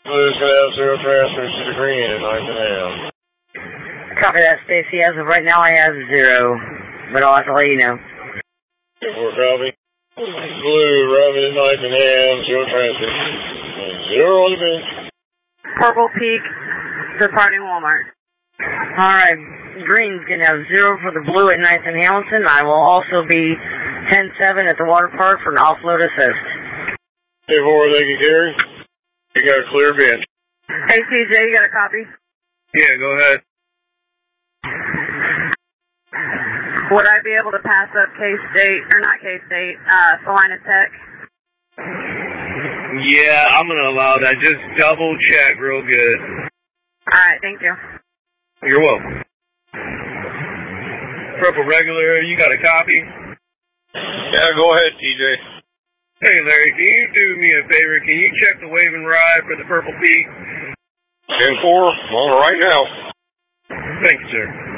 Blue's going to have 0 transfers to the green at 9.5. Copy that, Stacy. As of right now, I have 0, but I'll have to let you know. 4 copy. Blue, Robin at 9.5, 0 transfers. 0 on the bench. Purple Peak, departing Walmart. Alright, green's going to have 0 for the blue at 9th and Hamilton. I will also be 10-7 at the water park for an offload assist. Hey, 4, thank you, Gary. You got a clear bench. Hey, CJ, you got a copy? Yeah, go ahead. Would I be able to pass up K-State, or not K-State, Salina Tech? Yeah, I'm going to allow that. Just double check real good. Alright, thank you. You're welcome. Purple regular, you got a copy? Yeah, go ahead, TJ. Hey, Larry, can you do me a favor? Can you check the wave and ride for the Purple Peak? 10-4, on right now. Thank you, sir.